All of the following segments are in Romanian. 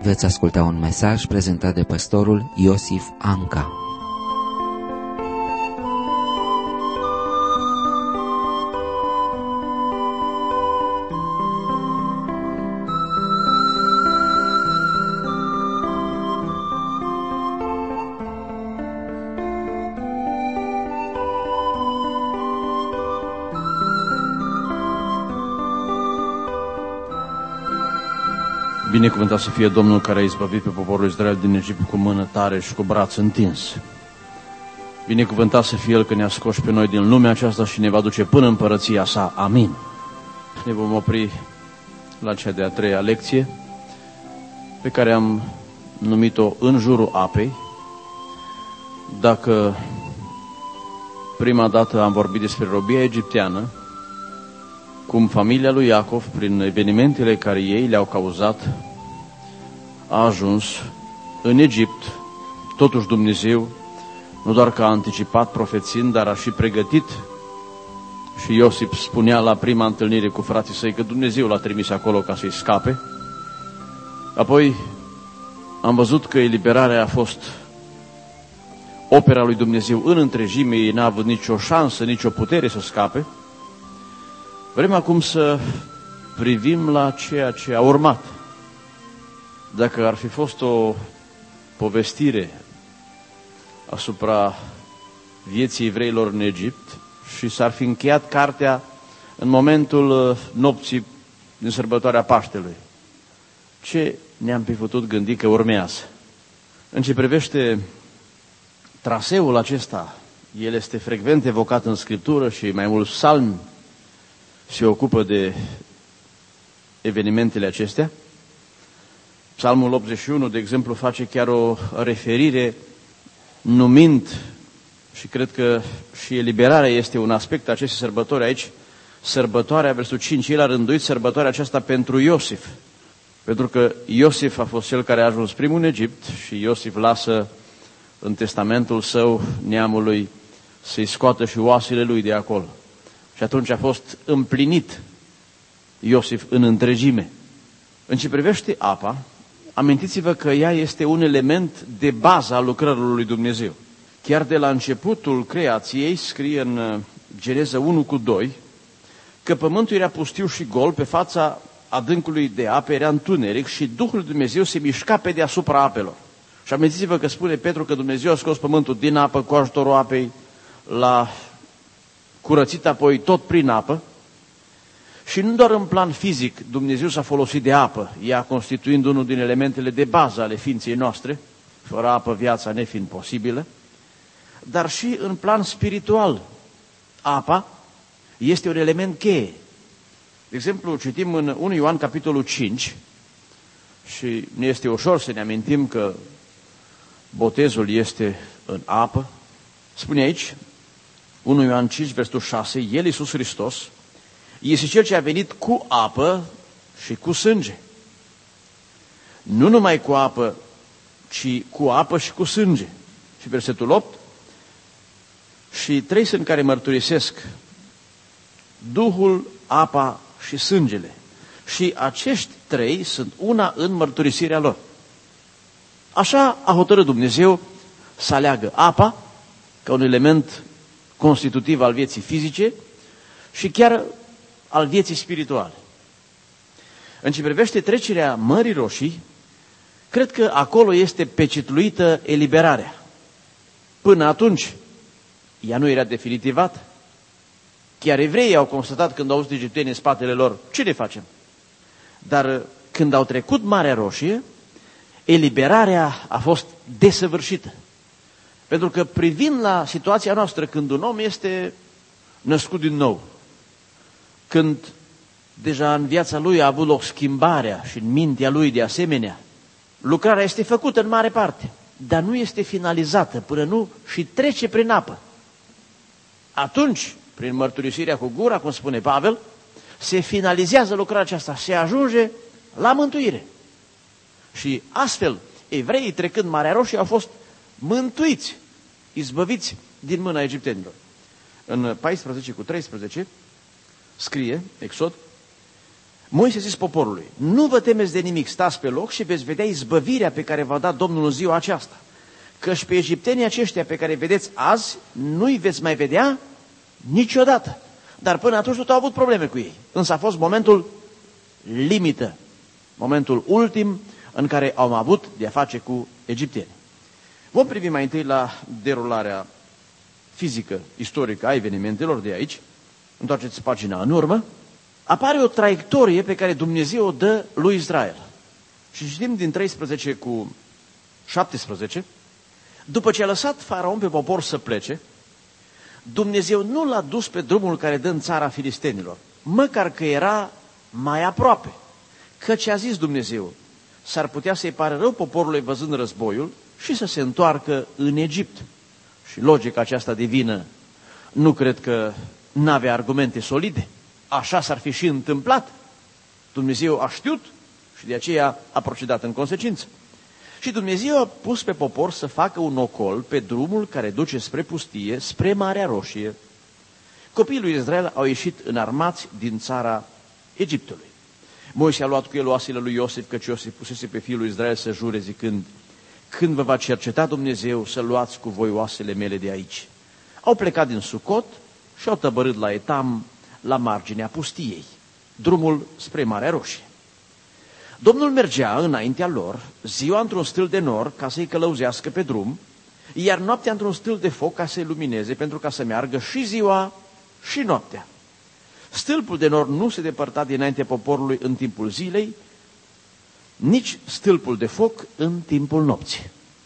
Veți asculta un mesaj prezentat de pastorul Iosif Anca. Binecuvântat să fie Domnul care a izbăvit pe poporul Israel din Egipt cu mână tare și cu braț întins. Binecuvântat să fie El că ne-a scos pe noi din lumea aceasta și ne va duce până în împărăția sa. Amin. Ne vom opri la cea de-a treia lecție, pe care am numit-o În jurul apei. Dacă prima dată am vorbit despre robia egipteană, cum familia lui Iacov, prin evenimentele care ei le-au cauzat, a ajuns în Egipt. Totuși Dumnezeu, nu doar că a anticipat profețiind, dar a și pregătit. Și Iosif spunea la prima întâlnire cu frații săi că Dumnezeu l-a trimis acolo ca să-i scape. Apoi am văzut că eliberarea a fost opera lui Dumnezeu în întregime, ei n-a avut nicio șansă, nicio putere să scape. Vrem acum să privim la ceea ce a urmat. Dacă ar fi fost o povestire asupra vieții evreilor în Egipt și s-ar fi încheiat cartea în momentul nopții din sărbătoarea Paștelui, ce ne-am fi putut gândi că urmează? În ce privește traseul acesta, el este frecvent evocat în Scriptură și mai mulți psalmi se ocupă de evenimentele acestea. Psalmul 81, de exemplu, face chiar o referire numind, și cred că și eliberarea este un aspect a acestei sărbători aici, sărbătoarea, versul 5, el a rânduit sărbătoarea aceasta pentru Iosif, pentru că Iosif a fost cel care a ajuns primul în Egipt și Iosif lasă în testamentul său neamului să-i scoată și oasele lui de acolo. Și atunci a fost împlinit Iosif în întregime. În ce privește apa, amintiți-vă că ea este un element de bază al lucrărilor lui Dumnezeu. Chiar de la începutul creației, scrie în Geneza 1:2, că pământul era pustiu și gol, pe fața adâncului de apă era întuneric și Duhul lui Dumnezeu se mișca pe deasupra apelor. Și amintiți-vă că spune Petru că Dumnezeu a scos pământul din apă cu ajutorul apei, l-a curățit apoi tot prin apă. Și nu doar în plan fizic Dumnezeu s-a folosit de apă, ea constituind unul din elementele de bază ale ființei noastre, fără apă viața nefiind posibilă, dar și în plan spiritual. Apa este un element cheie. De exemplu, citim în 1 Ioan capitolul 5 și ne este ușor să ne amintim că botezul este în apă. Spune aici, 1 Ioan 5, versul 6, El, Iisus Hristos, este Cel ce a venit cu apă și cu sânge. Nu numai cu apă, ci cu apă și cu sânge. Și versetul 8, și trei sunt care mărturisesc, Duhul, apa și sângele. Și acești trei sunt una în mărturisirea lor. Așa a hotărât Dumnezeu să aleagă apa ca un element constitutiv al vieții fizice și chiar al vieții spirituale. În ce privește trecerea Mării Roșii, cred că acolo este pecetluită eliberarea. Până atunci, ea nu era definitivată. Chiar evreii au constatat când au auzit egiptenii în spatele lor, ce ne facem? Dar când au trecut Marea Roșie, eliberarea a fost desăvârșită. Pentru că privind la situația noastră, când un om este născut din nou, când deja în viața lui a avut loc schimbarea și în mintea lui de asemenea, lucrarea este făcută în mare parte, dar nu este finalizată până nu și trece prin apă. Atunci, prin mărturisirea cu gura, cum spune Pavel, se finalizează lucrarea aceasta, se ajunge la mântuire. Și astfel, evreii trecând Marea Roșie au fost mântuiți, izbăviți din mâna egiptenilor. În 14:13 scrie, Exod, Moise a zis poporului: nu vă temeți de nimic, stați pe loc și veți vedea izbăvirea pe care va da Domnul în ziua aceasta. Căci pe egiptenii aceștia pe care îi vedeți azi, nu-i veți mai vedea niciodată. Dar până atunci tot au avut probleme cu ei. Însă a fost momentul limită, momentul ultim în care au avut de-a face cu egiptenii. Vom privi mai întâi la derularea fizică, istorică a evenimentelor de aici. Întoarceți pagina în urmă. Apare o traiectorie pe care Dumnezeu o dă lui Israel. Și citim din 13 cu 17. După ce a lăsat Faraon pe popor să plece, Dumnezeu nu l-a dus pe drumul care dă în țara filistenilor, măcar că era mai aproape. Căci a zis Dumnezeu: s-ar putea să-i pare rău poporului văzând războiul și să se întoarcă în Egipt. Și logica aceasta divină nu cred că n-avea argumente solide. Așa s-ar fi și întâmplat. Dumnezeu a știut și de aceea a procedat în consecință. Și Dumnezeu a pus pe popor să facă un ocol pe drumul care duce spre pustie, spre Marea Roșie. Copiii lui Israel au ieșit înarmați din țara Egiptului. Moise a luat cu el oasele lui Iosif, căci Iosif pusese pe fiul lui Israel să jure zicând: când vă va cerceta Dumnezeu, să luați cu voi oasele mele de aici. Au plecat din Sucot și au tăbărât la Etam, la marginea pustiei, drumul spre Marea Roșie. Domnul mergea înaintea lor, ziua într-un stâlp de nor ca să-i călăuzească pe drum, iar noaptea într-un stâlp de foc ca să-i lumineze, pentru ca să meargă și ziua și noaptea. Stâlpul de nor nu se depărta dinaintea poporului în timpul zilei, nici stâlpul de foc în timpul nopții.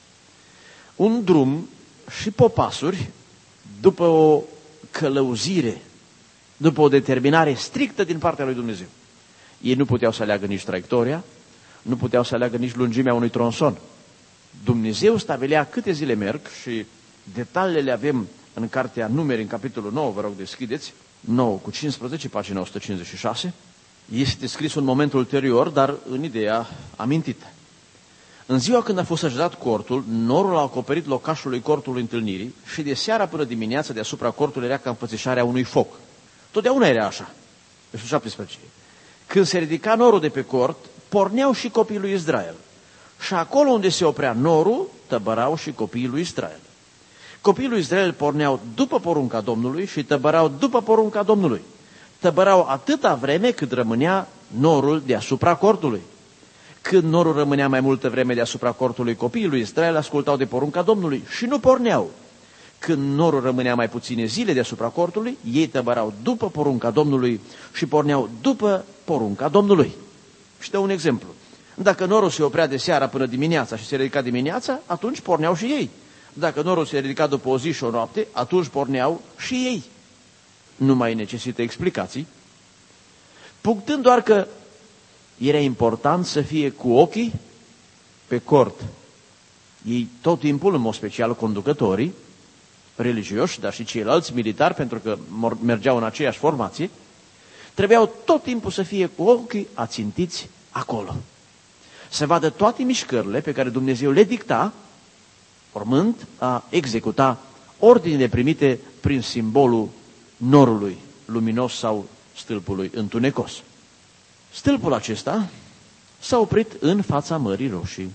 Un drum și popasuri, după o călăuzire, după o determinare strictă din partea lui Dumnezeu. Ei nu puteau să aleagă nici traiectoria, nu puteau să aleagă nici lungimea unui tronson. Dumnezeu stabilea câte zile merg și detaliile le avem în cartea Numeri, în capitolul 9, vă rog deschideți, 9 cu 15, pagina 156. Este scris un moment ulterior, dar în ideea amintită. În ziua când a fost așezat cortul, norul a acoperit locașul lui cortului întâlnirii și de seara până dimineața deasupra cortului era ca înfățișarea unui foc. Totdeauna era așa. Versul 17. Când se ridica norul de pe cort, porneau și copiii lui Israel. Și acolo unde se oprea norul, tăbărau și copiii lui Israel. Copiii lui Israel porneau după porunca Domnului și tăbărau după porunca Domnului. Tăbărau atâta vreme cât rămânea norul deasupra cortului. Când norul rămânea mai multă vreme deasupra cortului, copiii lui Israel ascultau de porunca Domnului și nu porneau. Când norul rămânea mai puține zile deasupra cortului, ei tăbărau după porunca Domnului și porneau după porunca Domnului. Și dă un exemplu. Dacă norul se oprea de seara până dimineața și se ridica dimineața, atunci porneau și ei. Dacă norul se ridica după o zi și o noapte, atunci porneau și ei. Nu mai necesită explicații. Punctând doar că era important să fie cu ochii pe cort. Ei tot timpul, în mod special conducătorii religioși, dar și ceilalți militari, pentru că mergeau în aceeași formație, trebuiau tot timpul să fie cu ochii ațintiți acolo. Să vadă toate mișcările pe care Dumnezeu le dicta, urmând a executa ordinile primite prin simbolul norului luminos sau stâlpului întunecos. Stâlpul acesta s-a oprit în fața Mării Roșii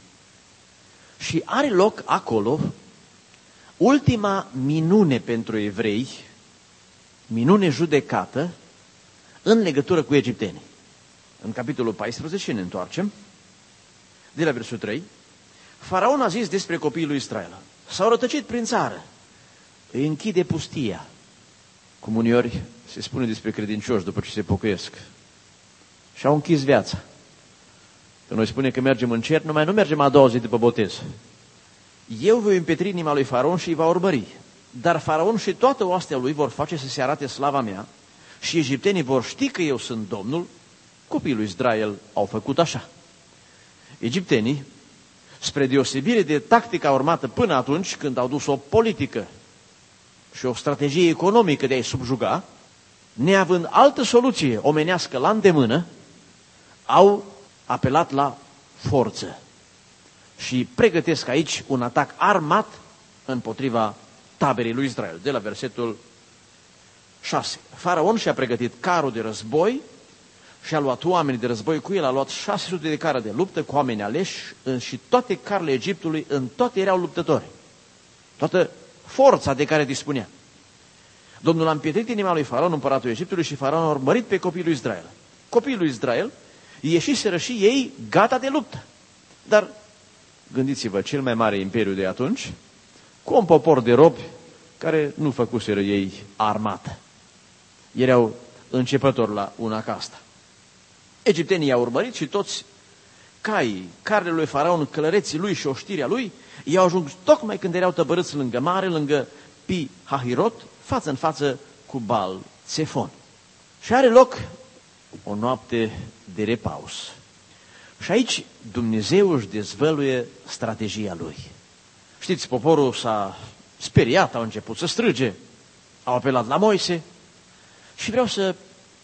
și are loc acolo ultima minune pentru evrei, minune judecată în legătură cu egiptenii. În capitolul 14 ne întoarcem, de la versul 3, Faraon a zis despre copiii lui Israel: s-au rătăcit prin țară, îi închide pustia, cum uneori se spune despre credincioși după ce se pocăiesc, și au închis viața. Că noi spune că mergem în cer, numai nu mergem a doua zi după botez. Eu voi împetri inima lui Faraon și îi va urmări, dar Faraon și toată oastea lui vor face să se arate slava mea și egiptenii vor ști că eu sunt Domnul. Copiii lui Israel au făcut așa. Egiptenii, spre deosebire de tactica urmată până atunci, când au dus o politică și o strategie economică de a-i subjuga, neavând altă soluție omenească la îndemână, au apelat la forță și pregătesc aici un atac armat împotriva taberei lui Israel. De la versetul 6. Faraon și-a pregătit carul de război și a luat oameni de război cu el, a luat 600 de care de luptă cu oameni aleși și toate carele Egiptului, în toate erau luptători. Toată forța de care dispunea. Domnul a împietrit inima lui Faraon, împăratul Egiptului, și Faraon a urmărit pe copiii lui Israel. Copiii lui Israel ieșiseră și ei gata de luptă. Dar gândiți-vă, cel mai mare imperiu de atunci, cu un popor de robi care nu făcuseră ei armată. Erau începători la una ca asta. Egiptenii i-au urmărit și toți caii, carele lui Faraon, călăreții lui și oștirea lui, i-au ajuns tocmai când erau tăbărâți lângă mare, lângă Pi-Hahirot, față în față cu Baal-Țefon. Și are loc o noapte de repaus. Și aici Dumnezeu își dezvăluie strategia lui. Știți, poporul s-a speriat, au început să strige, au apelat la Moise și vreau să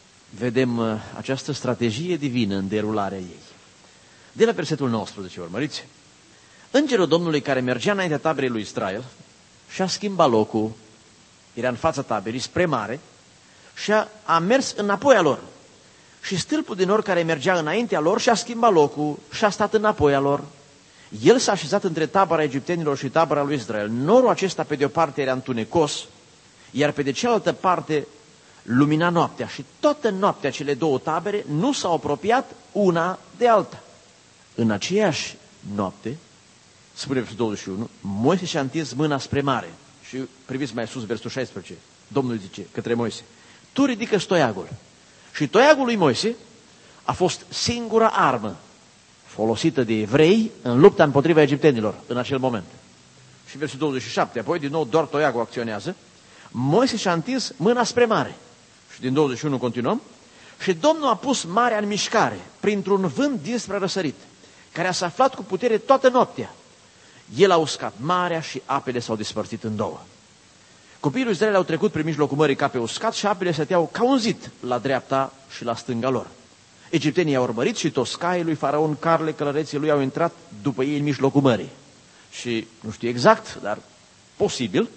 vedem această strategie divină în derularea ei. De la versetul 19, urmăriți. Îngerul Domnului care mergea înaintea taberei lui Israel și-a schimbat locul, era în fața taberii, spre mare, și a mers înapoi a lor. Și stâlpul din nor care mergea înaintea lor și-a schimbat locul și a stat înapoi a lor. El s-a așezat între tabăra egiptenilor și tabăra lui Israel. Norul acesta pe de o parte era întunecos, iar pe de cealaltă parte lumina noaptea. Și toată noaptea cele două tabere nu s-au apropiat una de alta. În aceeași noapte, spune versul 21, Moise și-a întins mâna spre mare. Și priviți mai sus versul 16, Domnul zice către Moise, tu ridică toiagul. Și toiagul lui Moise a fost singura armă folosită de evrei în lupta împotriva egiptenilor în acel moment. Și versul 27, apoi din nou doar toiagul acționează. Moise și-a întins mâna spre mare. Și din 21 continuăm. Și Domnul a pus marea în mișcare printr-un vânt dinspre răsărit, care a saflat cu putere toată noaptea. El a uscat marea și apele s-au despărțit în două. Copiii lui Israel au trecut prin mijlocul mării ca pe uscat și apele stăteau ca un zid la dreapta și la stânga lor. Egiptenii i-au urmărit și toți caii lui Faraon, carele, călăreții lui au intrat după ei în mijlocul mării. Și nu știu exact, dar posibil,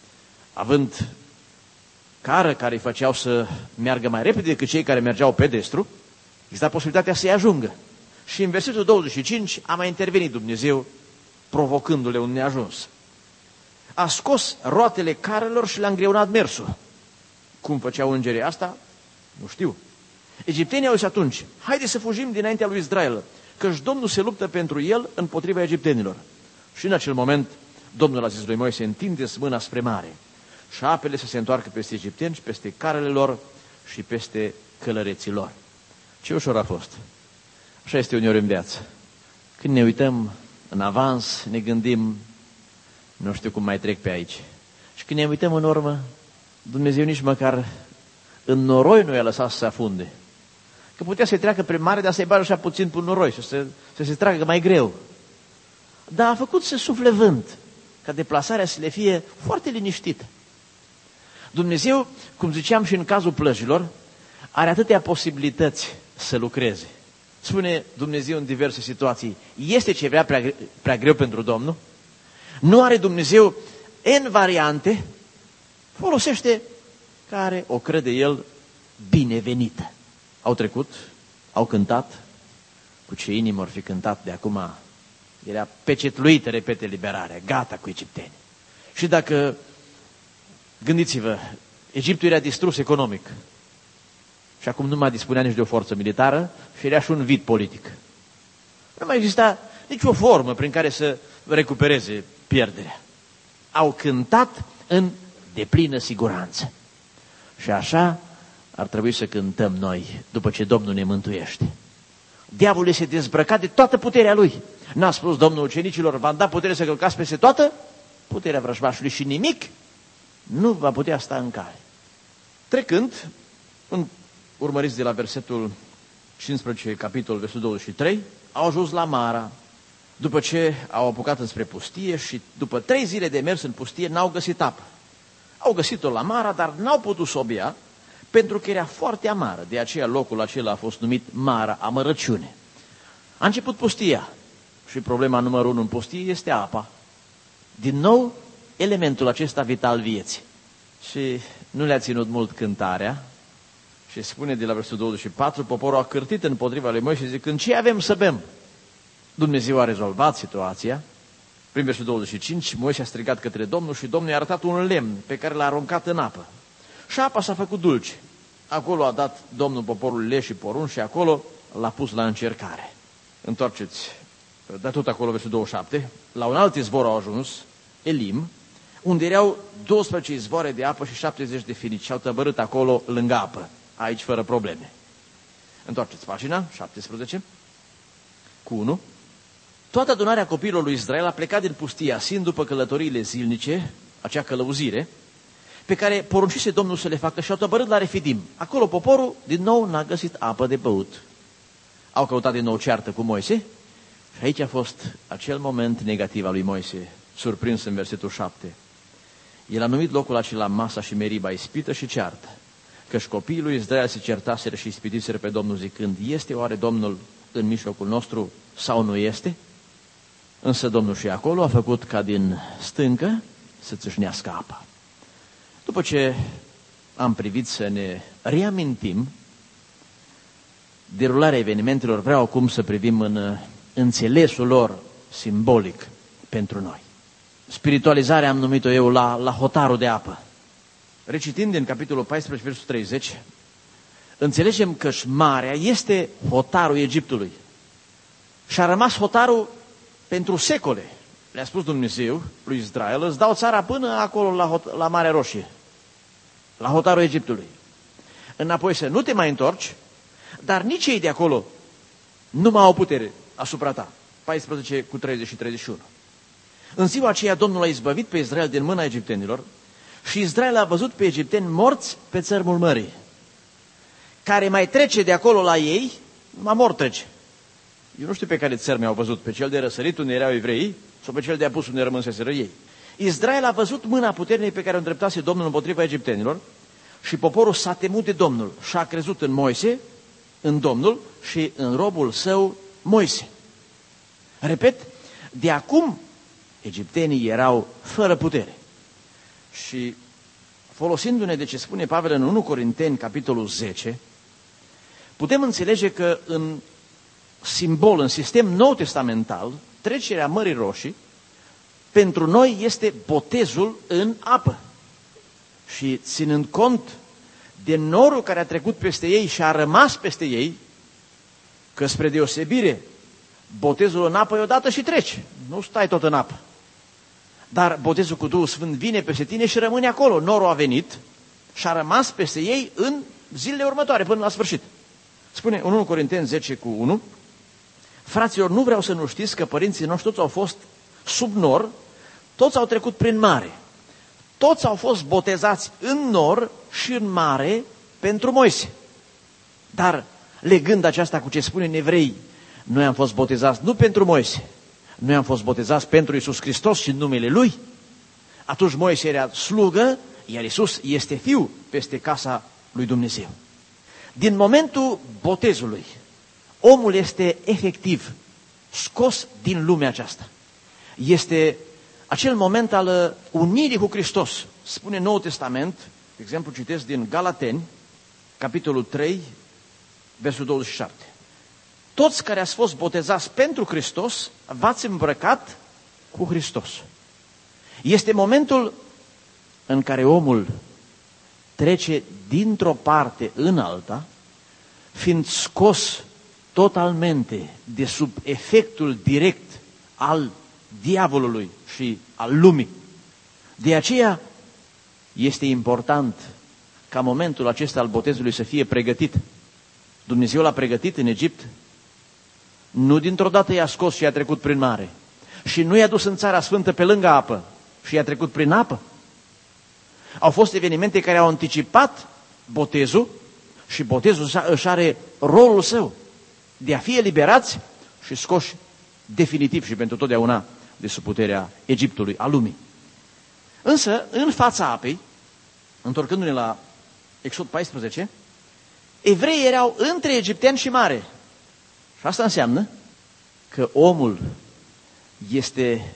având cară care îi făceau să meargă mai repede decât cei care mergeau pe destru, exista posibilitatea să-i ajungă. Și în versetul 25 a mai intervenit Dumnezeu, provocându-le un neajuns. A scos roatele carelor și le-a îngreunat mersul. Cum făceau îngerii asta? Nu știu. Egiptenii au zis atunci, haide să fugim dinaintea lui Israel, căci Domnul se luptă pentru el împotriva egiptenilor. Și în acel moment Domnul a zis lui Moise, întindeți mâna spre mare și apele să se întoarcă peste egipteni și peste carele lor și peste călăreții lor. Ce ușor a fost. Așa este uneori în viață. Când ne uităm în avans, ne gândim, nu știu cum mai trec pe aici. Și când ne uităm în urmă, Dumnezeu nici măcar în noroi nu i-a lăsat să se afunde. Că putea să-i treacă prin mare, dar să-i bagi așa puțin pe noroi și să se tragă mai greu. Dar a făcut să sufle vânt, ca deplasarea să le fie foarte liniștită. Dumnezeu, cum ziceam și în cazul plăjilor, are atâtea posibilități să lucreze. Spune Dumnezeu în diverse situații, este ceva prea greu pentru Domnul? Nu are Dumnezeu N variante, folosește care o crede El binevenită. Au trecut, au cântat, cu ce inimă ar fi cântat de acum, era pecetluită, repete, liberarea, gata cu egipteni. Și dacă, gândiți-vă, Egiptul era distrus economic și acum nu mai dispunea nici de o forță militară și era și un vid politic. Nu mai exista nicio formă prin care să recupereze pierderea. Au cântat în deplină siguranță. Și așa ar trebui să cântăm noi după ce Domnul ne mântuiește. Diavolul este dezbrăcat de toată puterea lui. N-a spus Domnul ucenicilor, v-am dat putere să călcați peste toată puterea vrăjmașului și nimic nu va putea sta în cale. Trecând, urmăriți de la versetul 15, capitolul versetul 23, au ajuns la Mara, după ce au apucat înspre pustie și după 3 zile de mers în pustie n-au găsit apă. Au găsit-o la Mara, dar n-au putut să o bea, pentru că era foarte amară. De aceea locul acela a fost numit Mara, amărăciune. A început pustia și problema numărul 1 în pustie este apa. Din nou, elementul acesta vital vieții. Și nu le-a ținut mult cântarea Și spune de la versetul 24, poporul a cârtit împotriva lui Moise zicând, ce avem să bem? Dumnezeu a rezolvat situația. Prin versetul 25, Moise a strigat către Domnul și Domnul i-a arătat un lemn pe care l-a aruncat în apă. Și apa s-a făcut dulce. Acolo a dat Domnul poporul leși și porunci și acolo l-a pus la încercare. Întoarceți, dar tot acolo versetul 27, la un alt izvor au ajuns, Elim, unde erau 12 izvoare de apă și 70 de finici și au tăbărât acolo lângă apă, aici fără probleme. Întoarceți pagina, 17, cu 1. Toată adunarea copiilor lui Israel a plecat din pustia Sin după călătoriile zilnice, acea călăuzire, pe care poruncise Domnul să le facă și au tăbărât la Refidim. Acolo poporul din nou n-a găsit apă de băut. Au căutat din nou ceartă cu Moise și aici a fost acel moment negativ al lui Moise, surprins în versetul 7. El a numit locul acela Masa și Meriba, ispită și ceartă, căci copiii lui Israel se certaseră și ispitiseră pe Domnul zicând, este oare Domnul în mijlocul nostru sau nu este? Însă Domnul și acolo a făcut ca din stâncă să țâșnească apa. După ce am privit să ne reamintim derularea evenimentelor, vreau acum să privim în înțelesul lor simbolic pentru noi. Spiritualizarea am numit-o eu la hotarul de apă. Recitind din capitolul 14, versul 30, înțelegem că marea este hotarul Egiptului. Și a rămas hotarul pentru secole. Le-a spus Dumnezeu lui Israel, îți dau țara până acolo la Marea Roșie, la hotarul Egiptului. Înapoi să nu te mai întorci, dar nici ei de acolo nu mai au putere asupra ta. 14 cu 30 și 31. În ziua aceea Domnul a izbăvit pe Israel din mâna egiptenilor și Israel a văzut pe egipteni morți pe țărmul mării. Care mai trece de acolo la ei, numai mort trece. Eu nu știu pe care țărmi au văzut, pe cel de răsărit unde erau evreii sau pe cel de apus unde rămânseseră ei. Israel a văzut mâna puternică pe care o îndreptase Domnul împotriva egiptenilor și poporul s-a temut de Domnul și a crezut în Moise, în Domnul și în robul său Moise. Repet, de acum egiptenii erau fără putere. Și folosindu-ne de ce spune Pavel în 1 Corinteni, capitolul 10, putem înțelege că în simbol, în sistem nou-testamental, trecerea Mării Roșii, pentru noi este botezul în apă. Și ținând cont de norul care a trecut peste ei și a rămas peste ei, că spre deosebire, botezul în apă e odată și trece, nu stai tot în apă. Dar botezul cu Duhul Sfânt vine peste tine și rămâne acolo. Norul a venit și a rămas peste ei în zilele următoare, până la sfârșit. Spune 1 Corinteni 10 cu 1, fraților, nu vreau să nu știți că părinții noștri toți au fost sub nor, toți au trecut prin mare. Toți au fost botezați în nor și în mare pentru Moise. Dar legând aceasta cu ce spune în Evrei, noi am fost botezați nu pentru Moise, noi am fost botezați pentru Iisus Hristos și în numele Lui. Atunci Moise era slugă, iar Iisus este fiu peste casa lui Dumnezeu. Din momentul botezului, omul este efectiv scos din lumea aceasta. Este acel moment al unirii cu Hristos. Spune Noul Testament, de exemplu citesc din Galateni, capitolul 3, versul 27. Toți care ați fost botezați pentru Hristos, v-ați îmbrăcat cu Hristos. Este momentul în care omul trece dintr-o parte în alta, fiind scos totalmente de sub efectul direct al diavolului și al lumii. De aceea este important ca momentul acesta al botezului să fie pregătit. Dumnezeu l-a pregătit în Egipt. Nu dintr-o dată i-a scos și i-a trecut prin mare. Și nu i-a dus în Țara Sfântă pe lângă apă și i-a trecut prin apă. Au fost evenimente care au anticipat botezul și botezul își are rolul său de a fi eliberați și scoși definitiv și pentru totdeauna de sub puterea Egiptului, a lumii. Însă, în fața apei, întorcându-ne la Exod 14, evreii erau între egipteni și mare. Și asta înseamnă că omul este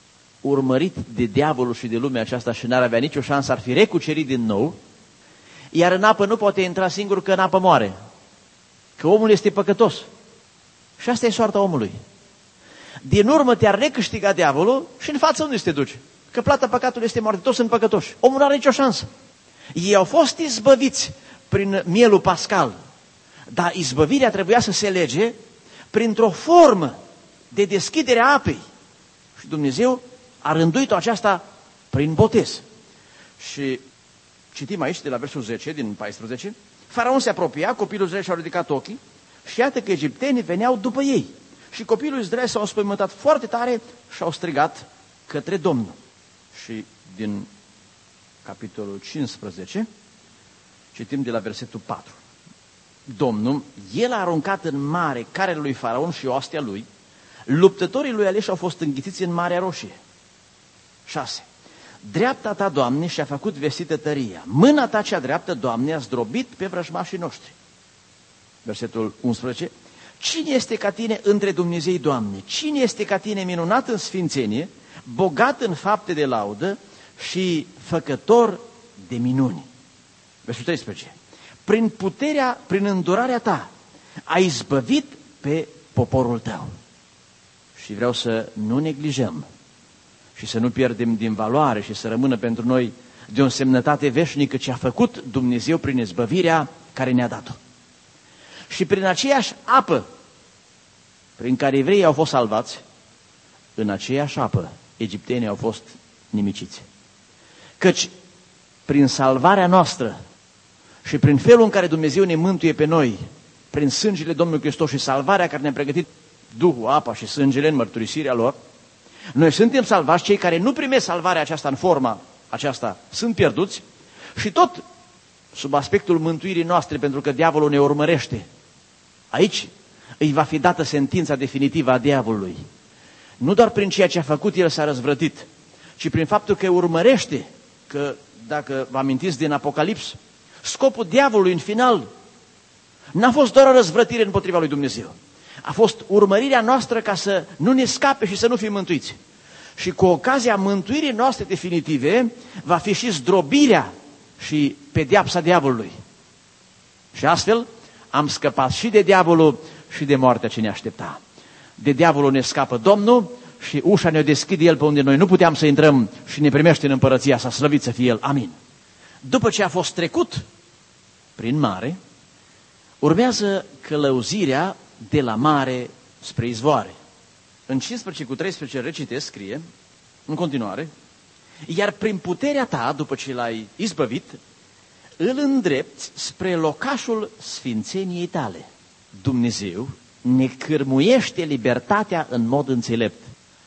urmărit de diavolul și de lumea aceasta și n-ar avea nicio șansă, ar fi recucerit din nou, Iar în apă nu poate intra singur, că în apă moare. Că omul este păcătos. Și asta e soarta omului. Din urmă te-ar recâștiga diavolul și în față unde te duci? Că plata păcatului este moarte, toți sunt păcătoși. Omul nu are nicio șansă. Ei au fost izbăviți prin mielul pascal, dar izbăvirea trebuia să se lege printr-o formă de deschidere a apei. Și Dumnezeu a rânduit-o aceasta prin botez. Și citim aici de la versul 10 din 14, Faraon se apropia, copilul Israel și-au ridicat ochii și iată că egiptenii veneau după ei. Și copilul Israel s-au înspăimântat foarte tare și au strigat către Domnul. Și din capitolul 15, citim de la versetul 4. Domnul, el a aruncat în mare carele lui Faraon și oastea lui, luptătorii lui aleși au fost înghițiți în Marea Roșie. 6. Dreapta ta, Doamne, și-a făcut vestită tăria. Mâna ta cea dreaptă, Doamne, a zdrobit pe vrăjmașii noștri. Versetul 11. Cine este ca tine între Dumnezei, Doamne? Cine este ca tine minunat în sfințenie, bogat în fapte de laudă și făcător de minuni? Versetul 13. Prin puterea, prin îndurarea ta, ai izbăvit pe poporul tău. Și vreau să nu neglijăm și să nu pierdem din valoare și să rămână pentru noi de o însemnătate veșnică ce a făcut Dumnezeu prin izbăvirea care ne-a dat-o. Și prin aceeași apă prin care evreii au fost salvați, în aceeași apă egiptenii au fost nimiciți. Căci prin salvarea noastră și prin felul în care Dumnezeu ne mântuie pe noi, prin sângele Domnului Hristos și salvarea care ne-a pregătit Duhul, apa și sângele în mărturisirea lor, noi suntem salvați, cei care nu primesc salvarea aceasta în forma aceasta sunt pierduți și tot sub aspectul mântuirii noastre, pentru că diavolul ne urmărește. Aici îi va fi dată sentința definitivă a diavolului. Nu doar prin ceea ce a făcut el s-a răzvrătit, ci prin faptul că urmărește, că dacă vă amintiți din Apocalips, scopul diavolului în final n-a fost doar o răzvrătire împotriva lui Dumnezeu. A fost urmărirea noastră ca să nu ne scape și să nu fim mântuiți. Și cu ocazia mântuirii noastre definitive va fi și zdrobirea și pedeapsa diavolului. Și astfel am scăpat și de diavolul și de moartea ce ne aștepta. De diavolul ne scapă Domnul și ușa ne deschide El pe unde noi nu puteam să intrăm și ne primește în împărăția sa, slăvit să fie El. Amin. După ce a fost trecut prin mare, urmează călăuzirea de la mare spre izvoare. În 15:13 recitesc, scrie, în continuare, iar prin puterea ta, după ce l-ai izbăvit, îl îndrepți spre locașul sfințeniei tale. Dumnezeu ne cârmuiește libertatea în mod înțelept.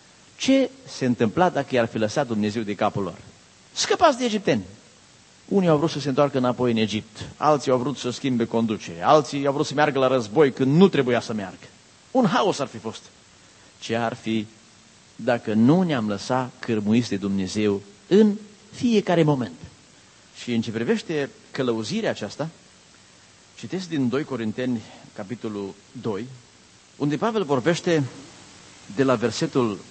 Ce se întâmpla dacă i-ar fi lăsat Dumnezeu de capul lor? Scăpați de egipteni. Unii au vrut să se întoarcă înapoi în Egipt, alții au vrut să schimbe conducere, alții au vrut să meargă la război când nu trebuia să meargă. Un haos ar fi fost. Ce ar fi dacă nu ne-am lăsat cârmuiți de Dumnezeu în fiecare moment? Și în ce privește călăuzirea aceasta, citesc din 2 Corinteni, capitolul 2, unde Pavel vorbește de la versetul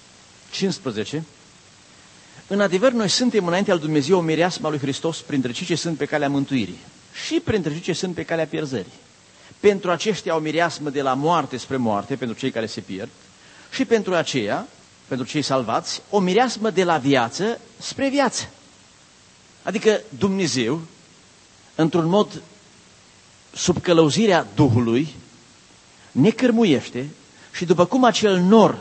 15. În adevăr, noi suntem înainte al Dumnezeu o mireasmă a lui Hristos printre cei ce sunt pe calea mântuirii și printre cei ce sunt pe calea pierzării. Pentru aceștia o mireasmă de la moarte spre moarte, pentru cei care se pierd, și pentru aceia, pentru cei salvați, o mireasmă de la viață spre viață. Adică Dumnezeu, într-un mod sub călăuzirea Duhului, ne cârmuiește și după cum acel nor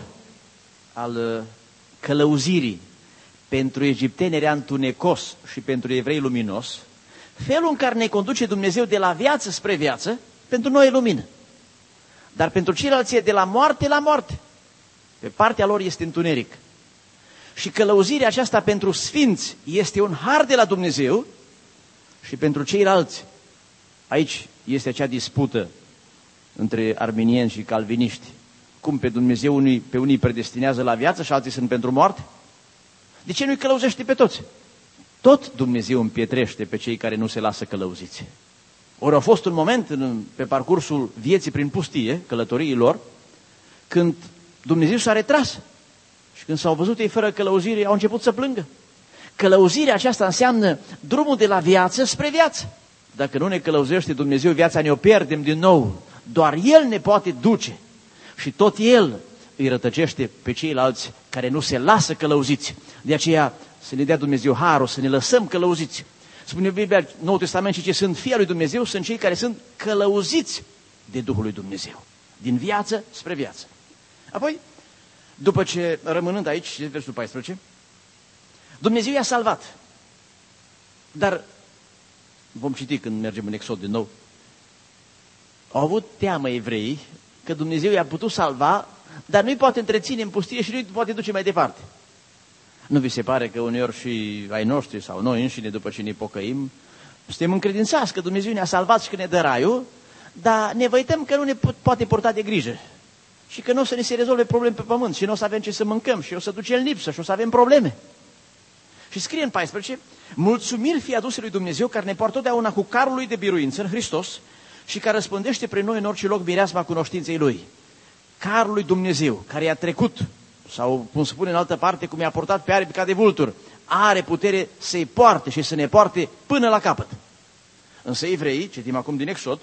al călăuzirii pentru egipteni era întunecos și pentru evrei luminos, felul în care ne conduce Dumnezeu de la viață spre viață, pentru noi e lumină. Dar pentru ceilalți e de la moarte la moarte. Pe partea lor este întuneric. Și călăuzirea aceasta pentru sfinți este un har de la Dumnezeu și pentru ceilalți. Aici este acea dispută între arminieni și calviniști. Cum pe Dumnezeu pe unii predestinează la viață și alții sunt pentru moarte? De ce nu-i călăuzește pe toți? Tot Dumnezeu împietrește pe cei care nu se lasă călăuziți. Ori a fost un moment pe parcursul vieții prin pustie, călătoriei lor, când Dumnezeu s-a retras și când s-au văzut ei fără călăuzire, au început să plângă. Călăuzirea aceasta înseamnă drumul de la viață spre viață. Dacă nu ne călăuzește Dumnezeu, viața ne-o pierdem din nou. Doar El ne poate duce. Și tot El îi rătăcește pe ceilalți care nu se lasă călăuziți. De aceea să ne dea Dumnezeu harul, să ne lăsăm călăuziți. Spune Biblia, Noul Testament, și ce sunt fii al lui Dumnezeu, sunt cei care sunt călăuziți de Duhul lui Dumnezeu. Din viață spre viață. Apoi, după ce, rămânând aici, versul 14, Dumnezeu i-a salvat. Dar, vom citi când mergem în Exod din nou, au avut teamă evreii că Dumnezeu i-a putut salva, dar nu-i poate întreține în pustie și nu-i poate duce mai departe. Nu vi se pare că uneori și ai noștri sau noi înșine, după ce ne pocăim, suntem încredințați că Dumnezeu ne-a salvat și că ne dă raiul, dar ne văităm că nu ne poate purta de grijă și că nu o să ne se rezolve probleme pe pământ și nu o să avem ce să mâncăm și o să duce în lipsă și o să avem probleme. Și scrie în 14, mulțumiri fie aduse lui Dumnezeu care ne poartă totdeauna cu carul lui de biruință în Hristos și care răspândește prin noi în orice loc mireasma cunoștinței Lui. Carul lui Dumnezeu care i-a trecut, sau cum spune în altă parte, cum i-a purtat pe aripi ca de vulturi, are putere să-i poarte și să ne poarte până la capăt. Însă evreii, citim acum din Exod,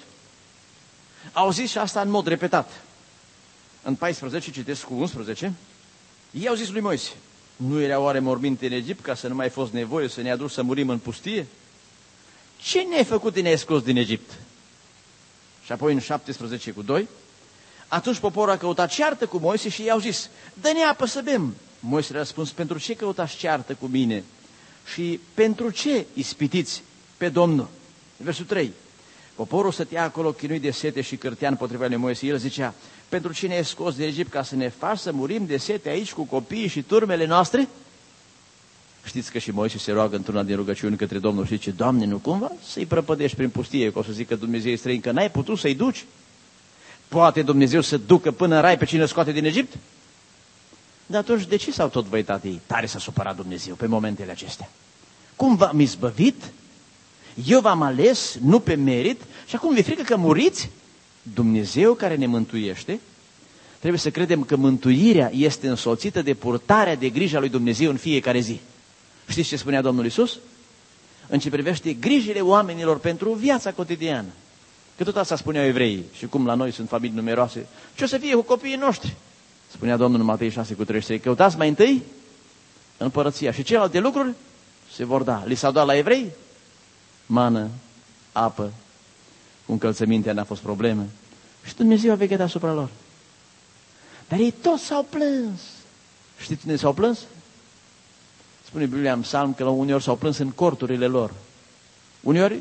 au zis și asta în mod repetat. În 14, citesc cu 11, ei au zis lui Moise, nu era oare morminte în Egipt ca să nu mai fost nevoie să ne aduci să murim în pustie? Ce ne-ai făcut de ne-ai scos din Egipt? Și apoi în 17 cu 2, atunci poporul a căutat ceartă cu Moise și i-au zis, dă-ne apă să bem. Moise a răspuns, pentru ce căutați ceartă cu mine? Și pentru ce ispitiți pe Domnul? Versul 3, poporul stătea acolo chinuit de sete și cârtea împotriva lui Moise. El zicea, pentru ce ne-ai scos de Egipt ca să ne faci să murim de sete aici cu copiii și turmele noastre? Știți că și Moise se roagă într-una din rugăciuni către Domnul și zice, Doamne, nu cumva să-i prăpădești prin pustie, că o să zică Dumnezeu străin, că n-ai putut să-i duci? Poate Dumnezeu să ducă până în rai pe cine scoate din Egipt? Dar atunci de ce s-au tot văitat ei? Tare s-a supărat Dumnezeu pe momentele acestea. Cum v-am izbăvit? Eu v-am ales, nu pe merit, și acum vi-e frică că muriți? Dumnezeu care ne mântuiește, trebuie să credem că mântuirea este însoțită de purtarea de grijă a lui Dumnezeu în fiecare zi. Știți ce spunea Domnul Iisus? În ce privește grijile oamenilor pentru viața cotidiană. Că tot asta spuneau evreii și cum la noi sunt familii numeroase. Ce o să fie cu copiii noștri? Spunea Domnul în Matei 6:33. Căutați mai întâi împărăția și celelalte lucruri se vor da. Li s-au dat la evrei mană, apă, cu încălțămintea n-a fost problemă. Și Dumnezeu a veghetat asupra lor. Dar ei toți s-au plâns. Știți unde s-au plâns? Spune Biblia în Psalm că uneori s-au plâns în corturile lor. Uneori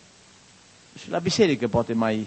și la biserică poate mai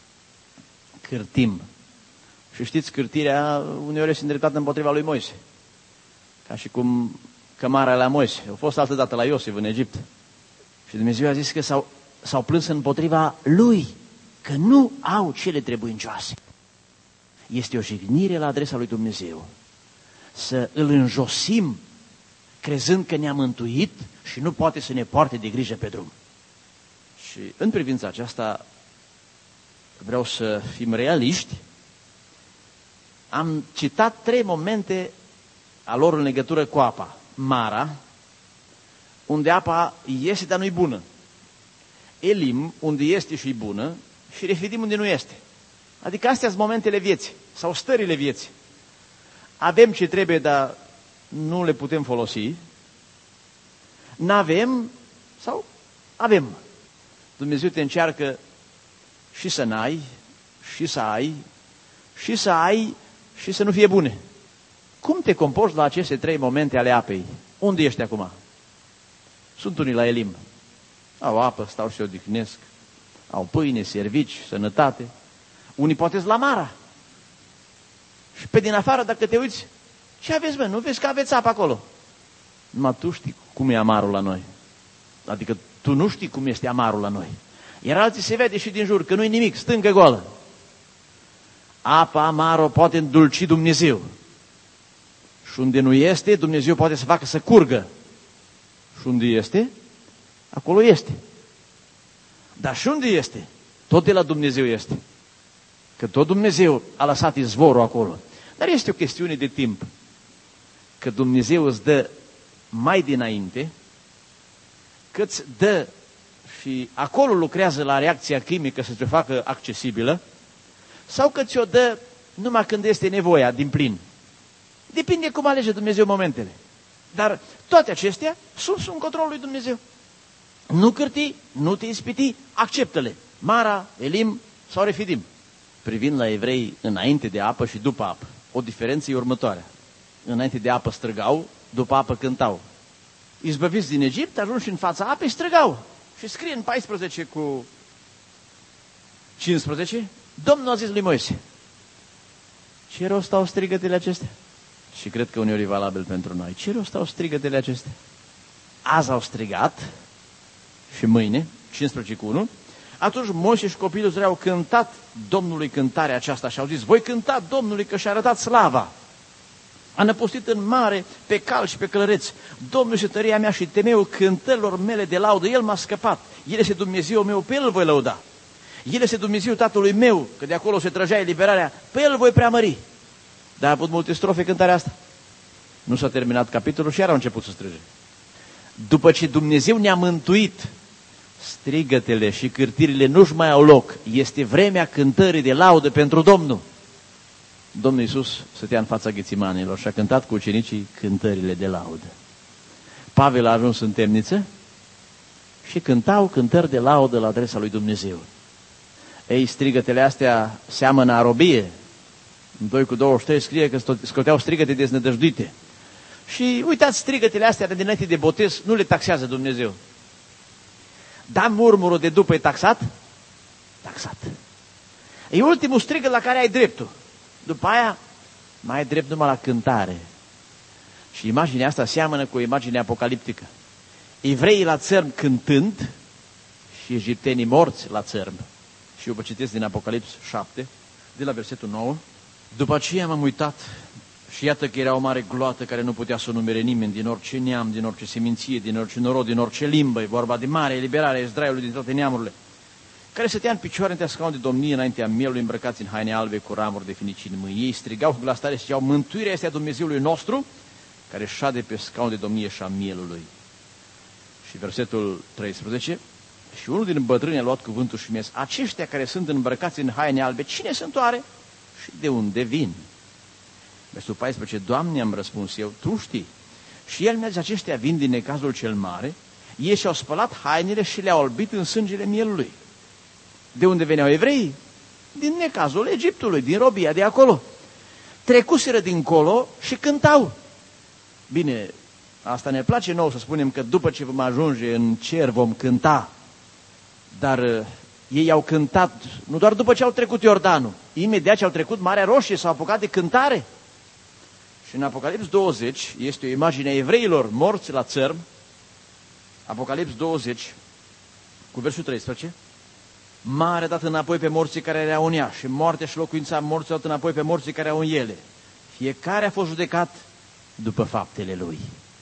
cârtim. Și știți, cârtirea uneori este îndreptată împotriva lui Moise. Ca și cum cămara la Moise. A fost altă dată la Iosif în Egipt. Și Dumnezeu a zis că s-au plâns împotriva lui, că nu au cele trebuincioase. Este o jignire la adresa lui Dumnezeu. Să îl înjosim crezând că ne-a mântuit și nu poate să ne poarte de grijă pe drum. Și în privința aceasta vreau să fim realiști. Am citat 3 momente a lor în legătură cu apa. Mara, unde apa este, dar nu-i bună. Elim, unde este și-i bună, și Refidim, unde nu este. Adică astea sunt momentele vieții sau stările vieții. Avem ce trebuie, dar nu le putem folosi. N-avem sau avem. Dumnezeu te încearcă și să n-ai, și să ai, și să ai, și să nu fie bune. Cum te comporți la aceste 3 momente ale apei? Unde ești acum? Sunt unii la Elim. Au apă, stau și se odihnesc. Au pâine, servici, sănătate. Unii poate la Mara. Și pe din afară, dacă te uiți, ce aveți, mă? Nu vezi că aveți apă acolo? Numai tu știi cum e amarul la noi. Adică tu nu știi cum este amarul la noi. Iar alții se vede și din jur, că nu-i nimic, stâncă goală. Apa amară poate îndulci Dumnezeu. Și unde nu este, Dumnezeu poate să facă să curgă. Și unde este, acolo este. Dar și unde este, tot de la Dumnezeu este. Că tot Dumnezeu a lăsat izvorul acolo. Dar este o chestiune de timp. Că Dumnezeu îți dă mai dinainte, că îți dă și acolo lucrează la reacția chimică să se facă accesibilă, sau că ți-o dă numai când este nevoia din plin. Depinde cum alege Dumnezeu momentele. Dar toate acestea sunt sub controlul lui Dumnezeu. Nu cârti, nu te ispiti, acceptă-le. Mara, Elim sau Refidim. Privind la evrei înainte de apă și după apă, o diferență e următoarea. Înainte de apă străgau, după apă cântau. Izbăviți din Egipt, ajunși în fața apei, străgau. Și scrie în 14:15, Domnul a zis lui Moise, ce rost au strigătele acestea? Și cred că uneori e valabil pentru noi. Ce rost au strigătele acestea? Azi au strigat și mâine, 15:1, atunci Moise și copiii lui Israel au cântat Domnului cântarea aceasta și au zis, voi cânta Domnului că și-a arătat slava. A năpustit în mare pe cal și pe călăreți. Domnul este tăria mea și temeiul cântărilor mele de laudă. El m-a scăpat. El este Dumnezeu meu, pe El îl voi lăuda. El este Dumnezeu Tatălui meu, că de acolo se trăgea eliberarea, pe El îl voi preamări. Dar a avut multe strofe cântarea asta. Nu s-a terminat capitolul și iar au început să strige. După ce Dumnezeu ne-a mântuit, strigătele și cârtirile nu-și mai au loc. Este vremea cântării de laudă pentru Domnul. Domnul Iisus stătea în fața Ghețimanilor și a cântat cu ucenicii cântările de laudă. Pavel a ajuns în temniță și cântau cântări de laudă la adresa lui Dumnezeu. Ei, strigătele astea seamănă a robie. În 2:23 scrie că scoteau strigăte deznădăjduite. Și uitați, strigătele astea de dinainte de botez nu le taxează Dumnezeu. Dar murmurul de după e taxat? Taxat. E ultimul strigăt la care ai dreptul. După aia mai ai drept numai la cântare. Și imaginea asta seamănă cu o imagine apocaliptică. Evreii la țărm cântând și egiptenii morți la țărm. Și eu vă citesc din Apocalips 7, de la versetul 9. După aceea m-am uitat și iată că era o mare gloată care nu putea să o numere nimeni, din orice neam, din orice seminție, din orice norod, din orice limbă. E vorba de mare eliberare a Israelului din toate neamurile, care stătea în picioare între scaun de domnie înaintea mielului, îmbrăcați în haine albe cu ramuri de finicii în mâini. Ei strigau cu glas tare și ziceau, mântuirea este a Dumnezeului nostru, care șade pe scaun de domnie și a mielului. Și versetul 13, și unul din bătrâni a luat cuvântul și mi-a zis, aceștia care sunt îmbrăcați în haine albe, cine sunt oare și de unde vin? Versetul 14, Doamne, am răspuns eu, Tu știi. Și el mi-a zis, aceștia vin din necazul cel mare, ei și-au spălat hainele și le-au albit în sângele mielului. De unde veneau evreii? Din necazul Egiptului, din robia de acolo. Trecuseră dincolo și cântau. Bine, asta ne place nouă să spunem că după ce vom ajunge în cer vom cânta. Dar ei au cântat, nu doar după ce au trecut Iordanul, imediat ce au trecut Marea Roșie s-au apucat de cântare. Și în Apocalips 20 este o imagine a evreilor morți la țărm. Apocalips 20, cu versul 13. Mare dat înapoi pe morții care erau în ea și moartea și locuința morții dat înapoi pe morții care au în ele. Fiecare a fost judecat după faptele lui.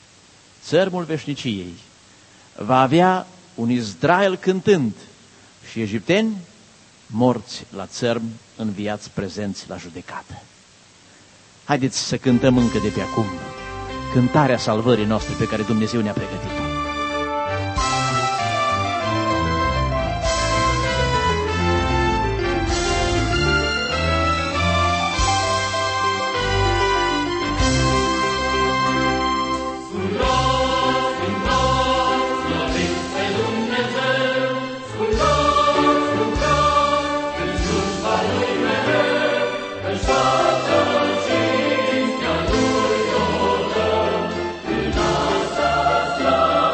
Țărmul veșniciei va avea un Israel cântând și egipteni morți la țărm, înviați prezenți la judecată. Haideți să cântăm încă de pe acum cântarea salvării noastre pe care Dumnezeu ne-a pregătit-o. Love.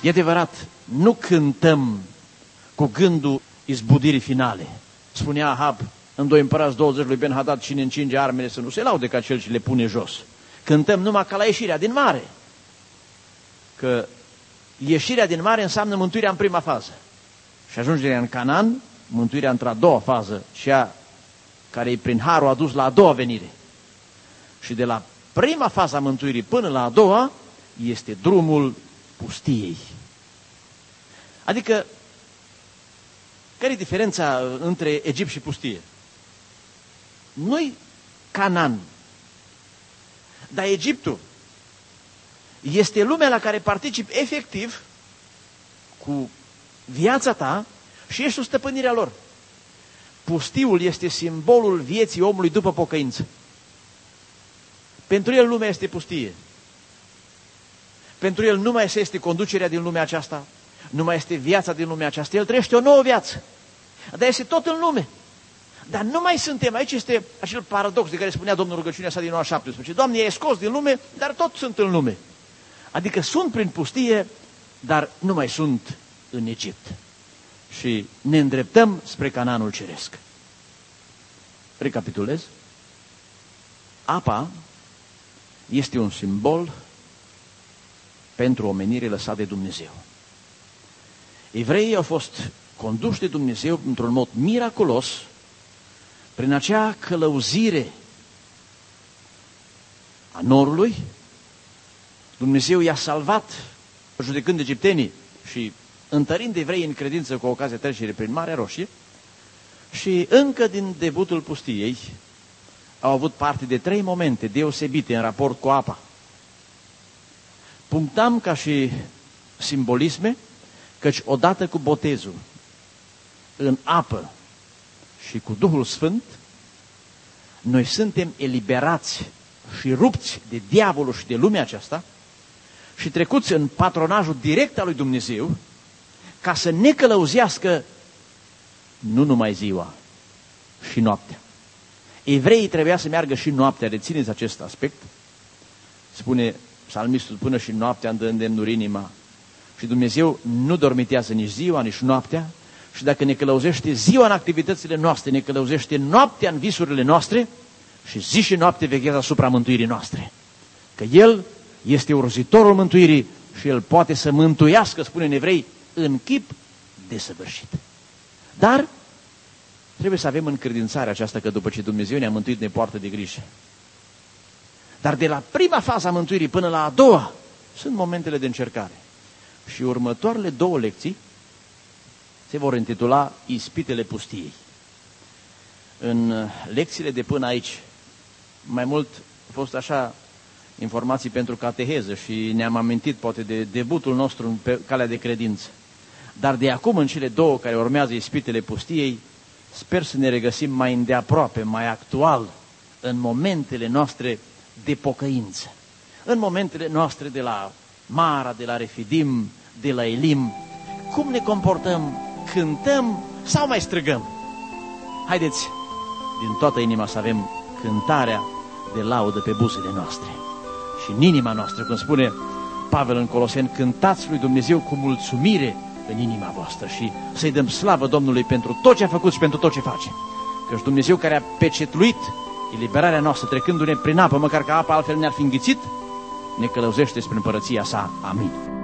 E adevărat, nu cântăm cu gândul izbudirii finale. Spunea Ahab în 2 Împărați 20 lui Ben-Hadad, cine încinge armele să nu se laude ca cel ce le pune jos. Cântăm numai ca la ieșirea din mare. Că ieșirea din mare înseamnă mântuirea în prima fază. Și ajungerea în Canaan, mântuirea într-a doua fază, cea care prin harul a dus la a doua venire. Și de la prima fază a mântuirii până la a doua este drumul pustiei. Adică, care e diferența între Egipt și pustie? Nu-i Canaan, dar Egiptul este lumea la care participi efectiv cu viața ta și ești sub stăpânirea lor. Pustiul este simbolul vieții omului după pocăință. Pentru el lumea este pustie. Pentru el nu mai este conducerea din lumea aceasta, nu mai este viața din lumea aceasta. El trăiește o nouă viață. Dar este tot în lume. Dar nu mai suntem. Aici este acel paradox de care spunea Domnul rugăciunea sa din Ioan 17. Doamne, i-ai scos din lume, dar tot sunt în lume. Adică sunt prin pustie, dar nu mai sunt în Egipt. Și ne îndreptăm spre Canaanul ceresc. Recapitulez. Apa este un simbol pentru omenire lăsat de Dumnezeu. Evreii au fost conduși de Dumnezeu într-un mod miraculos prin acea călăuzire a norului. Dumnezeu i-a salvat judecând egiptenii și întărind evreii în credință cu ocazia trecerii prin Marea Roșie. Și încă din debutul pustiei au avut parte de 3 momente deosebite în raport cu apa. Punctam ca și simbolisme, căci odată cu botezul în apă și cu Duhul Sfânt, noi suntem eliberați și rupți de diavolul și de lumea aceasta și trecuți în patronajul direct al lui Dumnezeu, ca să ne călăuzească nu numai ziua, și noaptea. Evreii trebuia să meargă și noaptea, rețineți acest aspect. Spune psalmistul, până și noaptea îmi dă îndemnuri inima. Și Dumnezeu nu dormitează nici ziua, nici noaptea. Și dacă ne călăuzește ziua în activitățile noastre, ne călăuzește noaptea în visurile noastre și zi și noapte veghează asupra mântuirii noastre. Că El este urzitorul mântuirii și El poate să mântuiască, spune în Evrei, în chip desăvârșit. Dar trebuie să avem încredințarea aceasta că după ce Dumnezeu ne-a mântuit, ne poartă de grijă. Dar de la prima fază a mântuirii până la a doua sunt momentele de încercare. Și următoarele 2 lecții se vor intitula Ispitele pustiei. În lecțiile de până aici, mai mult a fost așa informații pentru cateheză și ne-am amintit poate de debutul nostru pe calea de credință. Dar de acum în cele 2 care urmează Ispitele pustiei, sper să ne regăsim mai îndeaproape, mai actual, în momentele noastre de pocăință. În momentele noastre de la Mara, de la Refidim, de la Elim. Cum ne comportăm? Cântăm sau mai strigăm? Haideți din toată inima să avem cântarea de laudă pe buzele noastre. Și în inima noastră, cum spune Pavel în Coloseni, cântați lui Dumnezeu cu mulțumire în inima voastră și să-i dăm slavă Domnului pentru tot ce a făcut și pentru tot ce face. Căci Dumnezeu care a pecetluit eliberarea noastră trecându-ne prin apă, măcar că apa altfel ne-ar fi înghițit, ne călăuzește spre împărăția sa. Amin.